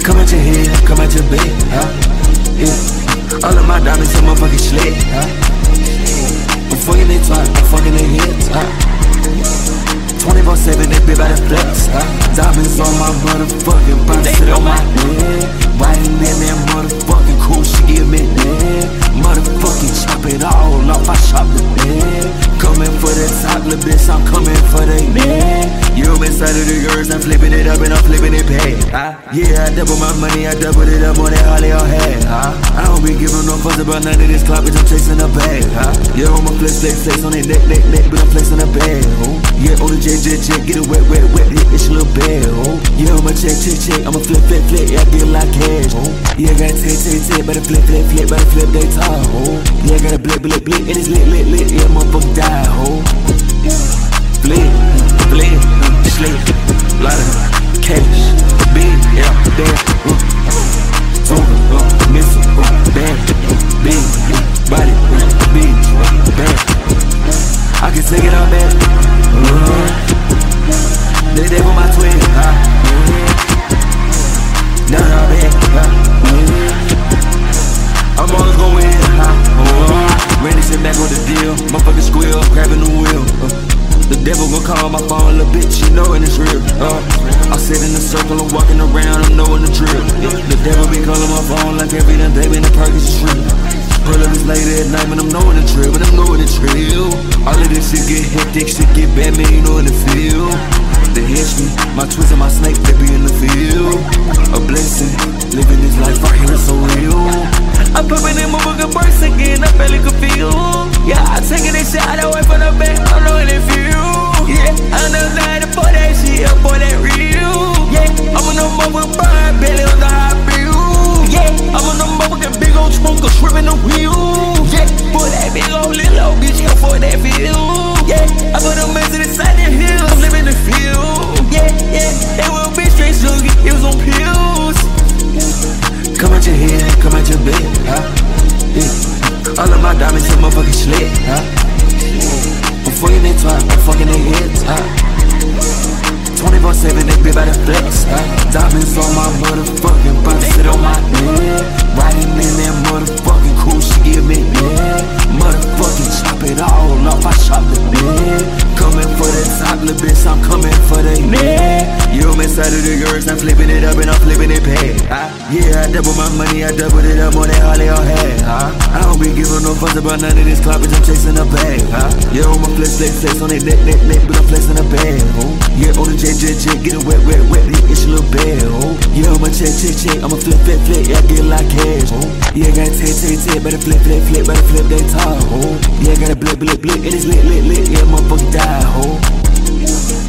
Come at your head, come at your bed, huh? Yeah. All of my diamonds in motherfucking slit, huh? I'm fucking they twat, I'm fucking they hips, huh? 24/7, they bit by the flex, huh? Diamonds on my motherfucking body, sit on my head. Riding in that motherfucking cool, she give me head. Motherfucking chop it all off, I chop the head. Coming for the top, little bitch, I'm coming for the head. You inside of the girls, I'm flipping it up and I'm flipping it back, huh? Yeah, I double my money, I doubled it up on that Harley all had, huh? I don't be giving no fuss about none of this clout, bitch, I'm chasing a bag, huh? Yeah, I'ma flex on that neck, but I'm flexing a bag, oh. Yeah, on the jet, get it wet, hit this little bag, oh. Yeah, I'ma check, I'ma flip, yeah, I get like cash, oh. Yeah, I got a better flip, better flip, they talk, oh. Yeah, I got a blip, and it's lit, yeah, motherfucker die, oh. Flip, slip, lot of cash, big, yeah, damn, missile, bad, big, body, big, bad. I can take it all back. They there for my twin, Nah, bad, I'm always gon' win, Ready, sit back on the deal, motherfucking squeal, grabbing the wheel. The devil gon' call my phone, little bitch, you know it's real. I sit in the circle, I'm walking around, I'm knowing the drill. The devil be calling my phone like every damn day, man, the perk is real. Pull up is late at night, man, I'm knowing the drill, but I'm knowing the drill. All of this shit get hectic, shit get bad, man, you know in the field. They hit me, my twins and my snake, they be in the field. A blessing, living this life right here is so real. I'm popping in my fucking purse again, I barely could feel. Yeah, I taking this shit out away from the back, I'm knowing it feel. Yeah, I'm the light for that shit, for that real. Yeah, I'm on the motherfucking bird, belly on the high bill. Yeah, I'm on the motherfucking big old smoker, swerving the wheel. Yeah, for that big old little bitch, yeah, for that feel. Yeah, I put them into the side of the hills, I'm living the field. Yeah, they will be straight sugar, it was on pills. Come at your head, come at your bed, huh? Yeah. All of my diamonds in motherfucking slit, huh? I'm fucking they twat, I'm fucking they hips, huh? 24/7, they bit by the flex, huh? Diamonds on my motherfucking body, sit on my head. Riding in that motherfucking cool, she give me head. Motherfucking chop it all off, I chop the head. Coming for the top, little bitch, I'm coming for the neck. You inside of the girls, I'm flipping it up and I'm flipping it back, huh? Yeah, I double my money, I doubled it up on that Harley all had, huh? I don't be giving no fuss about none of this clout, bitch, I'm chasing a bag, huh? Yeah, I'ma flex on that neck, but I'm flexing a bag, oh. Yeah, on the jet, get it wet, hit this little bag, oh. Yeah, I'ma check, I'ma flip, yeah, I get like cash, oh. Yeah, I got a better flip, better flip, they talk, oh. Yeah, I got a blip, and it's lit, yeah, motherfucker die, oh.